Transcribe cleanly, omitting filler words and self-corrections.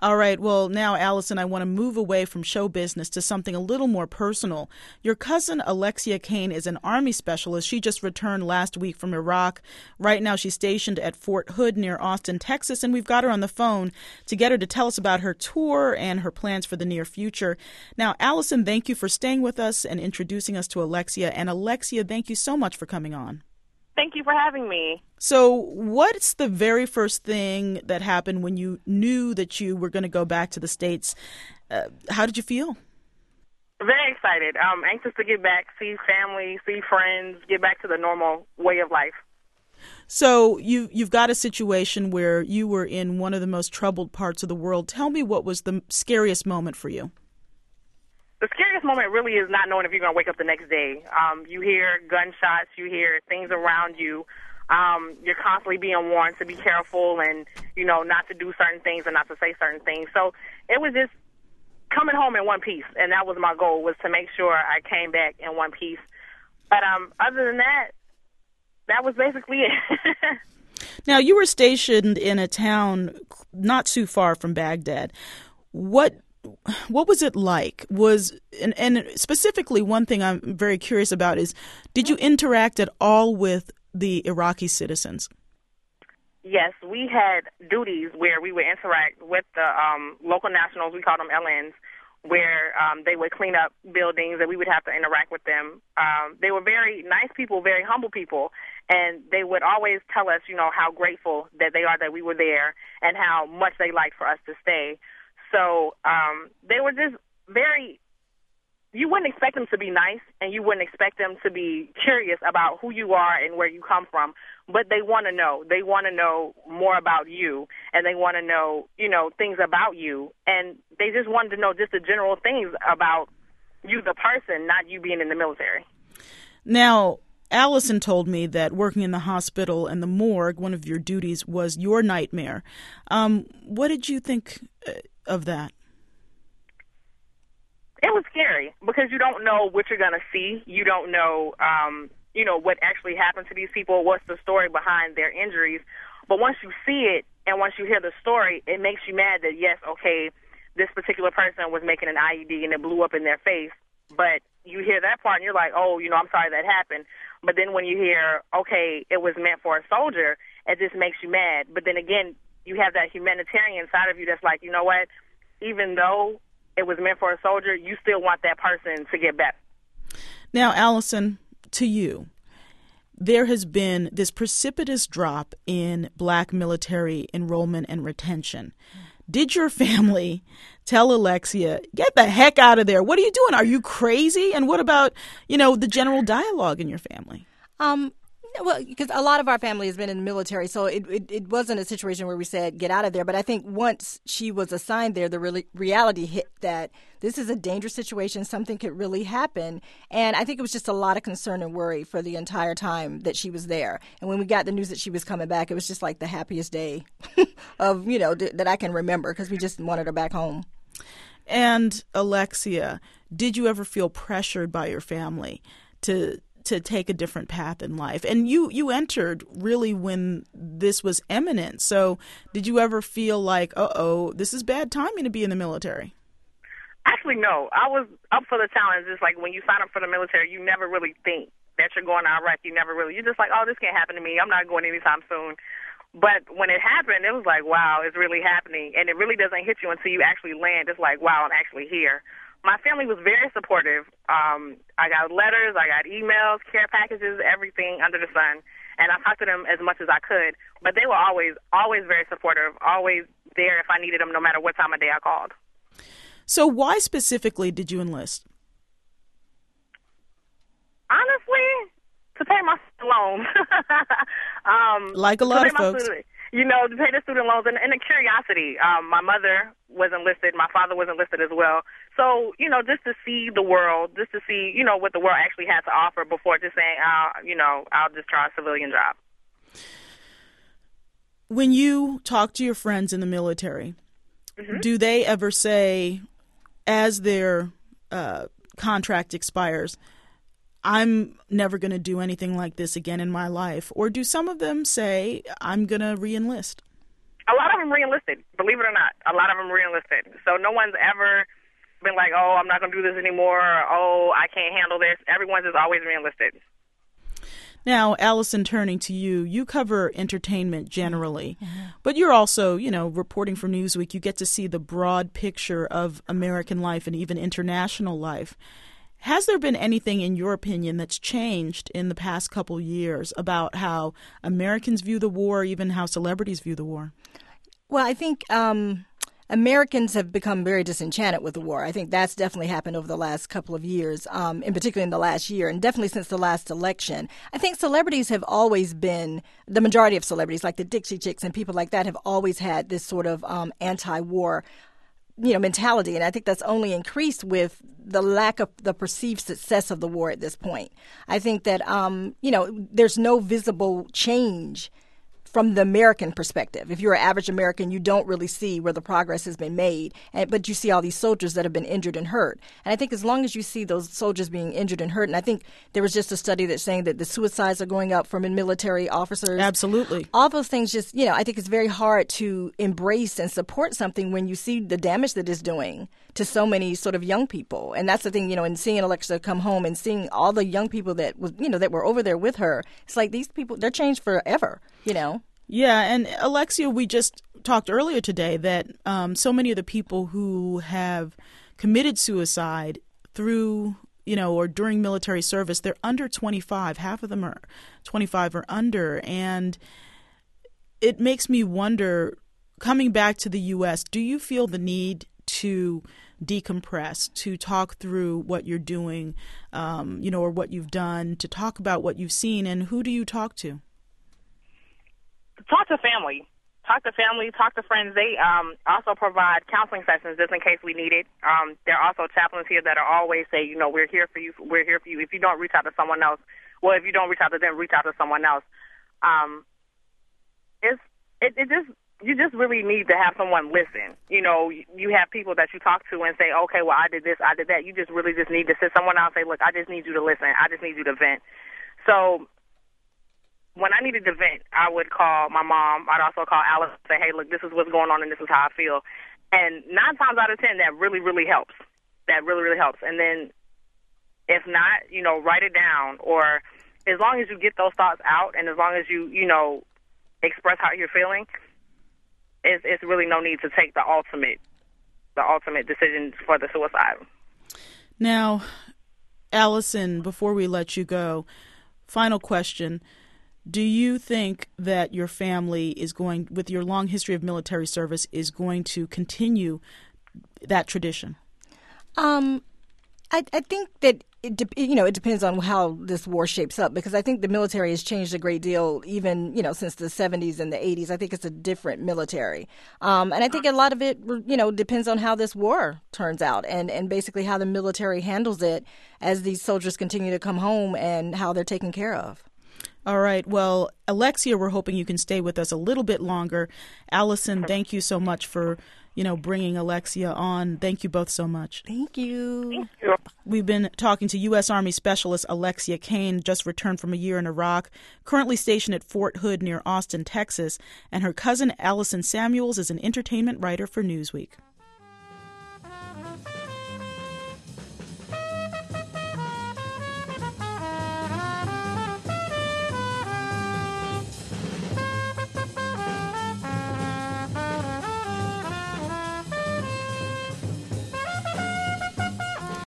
All right. Well, now, Allison, I want to move away from show business to something a little more personal. Your cousin, Alexia Kane, is an Army specialist. She just returned last week from Iraq. Right now, she's stationed at Fort Hood near Austin, Texas, and we've got her on the phone to get her to tell us about her tour and her plans for the near future. Now, Allison, thank you for staying with us and introducing us to Alexia. And Alexia, thank you so much for coming on. Thank you for having me. So what's the very first thing that happened when you knew that you were going to go back to the States? How did you feel? Very excited. Anxious to get back, see family, see friends, get back to the normal way of life. So you've got a situation where you were in one of the most troubled parts of the world. Tell me, what was the scariest moment for you? The scariest moment really is not knowing if you're going to wake up the next day. You hear gunshots, you hear things around you. You're constantly being warned to be careful and, not to do certain things and not to say certain things. So it was just coming home in one piece, and that was my goal, was to make sure I came back in one piece. But other than that, that was basically it. Now, you were stationed in a town not too far from Baghdad. What was it like? And specifically, one thing I'm very curious about is, did you interact at all with the Iraqi citizens? Yes, we had duties where we would interact with the local nationals. We called them LNs, where they would clean up buildings and we would have to interact with them. They were very nice people, very humble people, and they would always tell us, how grateful that they are that we were there and how much they liked for us to stay. So they were just you wouldn't expect them to be nice, and you wouldn't expect them to be curious about who you are and where you come from, but they want to know. They want to know more about you, and they want to know, things about you, and they just wanted to know just the general things about you, the person, not you being in the military. Now, Allison told me that working in the hospital and the morgue, one of your duties was your nightmare. What did you think of that? It was scary because you don't know what you're going to see. You don't know, what actually happened to these people, what's the story behind their injuries. But once you see it and once you hear the story, it makes you mad that, yes, okay, this particular person was making an IED and it blew up in their face. But you hear that part and you're like, oh, I'm sorry that happened. But then when you hear, okay, it was meant for a soldier, it just makes you mad. But then again, you have that humanitarian side of you that's like, you know what, even though it was meant for a soldier, you still want that person to get better. Now, Allison, to you, there has been this precipitous drop in Black military enrollment and retention. Did your family tell Alexia, get the heck out of there? What are you doing? Are you crazy? And what about, the general dialogue in your family? Well, because a lot of our family has been in the military, so it wasn't a situation where we said, get out of there. But I think once she was assigned there, the reality hit that this is a dangerous situation. Something could really happen. And I think it was just a lot of concern and worry for the entire time that she was there. And when we got the news that she was coming back, it was just like the happiest day of, that I can remember, because we just wanted her back home. And Alexia, did you ever feel pressured by your family to take a different path in life? And you entered really when this was imminent. So did you ever feel like, this is bad timing to be in the military? Actually, no. I was up for the challenge. It's like when you sign up for the military, you never really think that you're going to Iraq. You're just like, oh, this can't happen to me. I'm not going anytime soon. But when it happened, it was like, wow, it's really happening. And it really doesn't hit you until you actually land. It's like, wow, I'm actually here. My family was very supportive. I got letters, I got emails, care packages, everything under the sun. And I talked to them as much as I could. But they were always very supportive, always there if I needed them, no matter what time of day I called. So why specifically did you enlist? Honestly, to pay my loans. Like a lot of folks. To pay the student loans and the curiosity. My mother was enlisted. My father was enlisted as well. So, just to see the world, just to see, what the world actually has to offer before just saying, I'll just try a civilian job. When you talk to your friends in the military, do they ever say, as their contract expires, I'm never going to do anything like this again in my life? Or do some of them say, I'm going to re-enlist? A lot of them re-enlisted, believe it or not. A lot of them re-enlisted. So no one's ever been like, oh, I'm not going to do this anymore, or, oh, I can't handle this. Everyone's just always re-enlisted. Now, Allison, turning to you, you cover entertainment generally, but you're also, reporting for Newsweek. You get to see the broad picture of American life and even international life. Has there been anything, in your opinion, that's changed in the past couple years about how Americans view the war, even how celebrities view the war? Well, I think Americans have become very disenchanted with the war. I think that's definitely happened over the last couple of years, in particular in the last year, and definitely since the last election. I think celebrities have always been, the majority of celebrities, like the Dixie Chicks and people like that, have always had this sort of anti-war mentality. And I think that's only increased with the lack of the perceived success of the war at this point. I think that, there's no visible change from the American perspective. If you're an average American, you don't really see where the progress has been made, but you see all these soldiers that have been injured and hurt. And I think as long as you see those soldiers being injured and hurt, and I think there was just a study that's saying that the suicides are going up from military officers. Absolutely. All those things just, I think it's very hard to embrace and support something when you see the damage that it's doing to so many sort of young people. And that's the thing, and seeing Alexa come home and seeing all the young people that was, that were over there with her, it's like these people, they're changed forever, Yeah, and Alexia, we just talked earlier today that so many of the people who have committed suicide through, or during military service, they're under 25. Half of them are 25 or under. And it makes me wonder, coming back to the U.S., do you feel the need to decompress, to talk through what you're doing, or what you've done, to talk about what you've seen, and who do you talk to? Talk to family. Talk to friends. They also provide counseling sessions just in case we need it. There are also chaplains here that are always say, we're here for you. We're here for you. If you don't reach out to someone else, well, if you don't reach out to them, reach out to someone else. You just really need to have someone listen. You have people that you talk to and say, okay, well, I did this, I did that. You just really just need to sit someone else and say, look, I just need you to listen. I just need you to vent. So when I needed to vent, I would call my mom. I'd also call Alice and say, hey, look, this is what's going on and this is how I feel. And 9 times out of 10, that really, really helps. That really, really helps. And then if not, write it down. Or as long as you get those thoughts out and as long as you, express how you're feeling, it's really no need to take the ultimate decision for the suicide. Now, Allison, before we let you go, final question. Do you think that your family is going, with your long history of military service, is going to continue that tradition? I think that it depends on how this war shapes up, because I think the military has changed a great deal, even since the 70s and the 80s. I think it's a different military, and I think a lot of it depends on how this war turns out and basically how the military handles it as these soldiers continue to come home and how they're taken care of. All right. Well, Alexia, we're hoping you can stay with us a little bit longer. Allison, thank you so much for, bringing Alexia on. Thank you both so much. Thank you. Thank you. We've been talking to U.S. Army Specialist Alexia Kane, just returned from a year in Iraq, currently stationed at Fort Hood near Austin, Texas, and her cousin Allison Samuels is an entertainment writer for Newsweek.